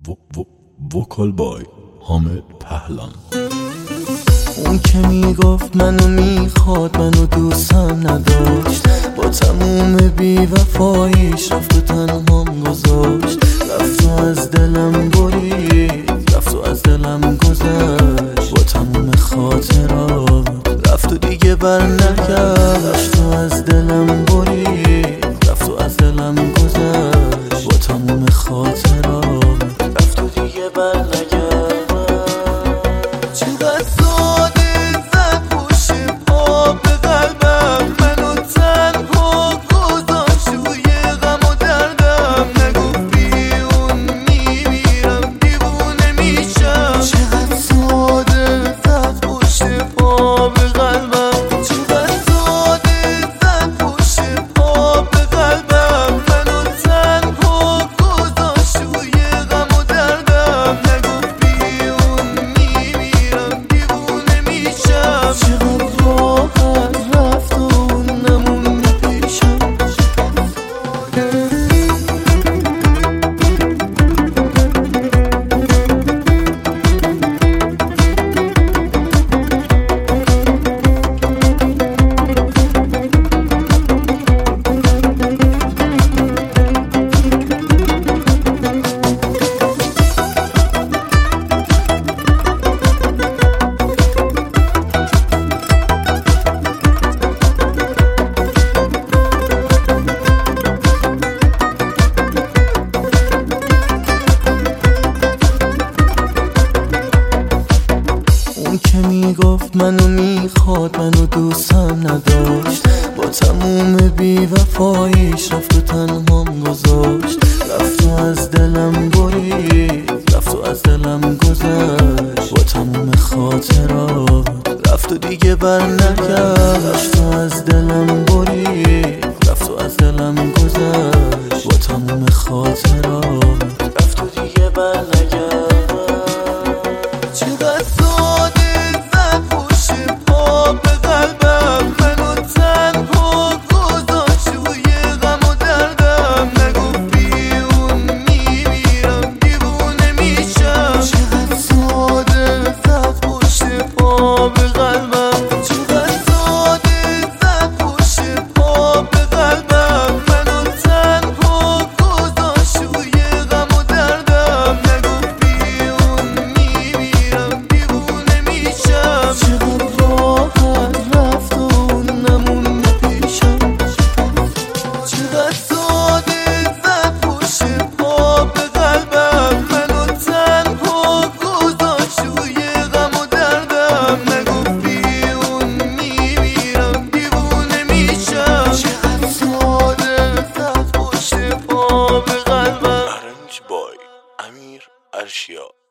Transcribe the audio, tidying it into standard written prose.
وکال بای حامد پهلان. اون که میگفت منو میخواد منو دوستم نداشت، با تموم بیوفاییش رفت و تنهام گذاشت. رفت و از دلم برید، رفت و از دلم گذشت، با تموم خاطرات رفت و دیگه بر نگشت. رفت و از دلم برید، رفت و از دلم گذشت، با تموم خاطرات رفت و دیگه بر نگشت. چقدر ساده زد پشت پا به قلبم، منو تنها گذاشت روی غم و دردم. نگفت بی اون میمیرم، دیوونه میشم. چقدر ساده زد پشت پا به قلبم، چقدر ساده زد پشت پا به قلبم. منو تنها گذاشت روی غم و دردم. نگفت بی اون میمیرم، دیوونه میشم. چقدر راحت رفت و اون نمونده پیشم. اون که میگفت منو میخواد منو دوستم نداشت، با تموم بیوفاییش رفت و تنهام گذاشت. رفت و از دلم برید، رفت و از دلم گذشت، با تموم خاطرات رفت و دیگه بر نگشت. رفت و از دلم برید، رفت و از دلم گذشت، با تموم خاطرات رفت و دیگه بر نگشت. چقدر ساده زد پشت پا به قلبم، منو تنها گذاشت روی غم و دردم. نگفت بی اون میمیرم، دیوونه میشم. چقدر ساده زد پشت پا به قلبم، چقدر ساده زد پشت پا به قلبم. منو تنها گذاشت روی غم و دردم. نگفت بی اون میمیرم، دیوونه میشم. چقدر راحت رفت و اون نمونده پیشم. چقدر ساده زد پشت پا به قلبم، منو تنها گذاشت روی غم و دردم. نگفت بی اون میمیرم، دیوونه میشم. چقدر ساده زد پشت پا به قلبم. ارنج بای امیر ارشیا.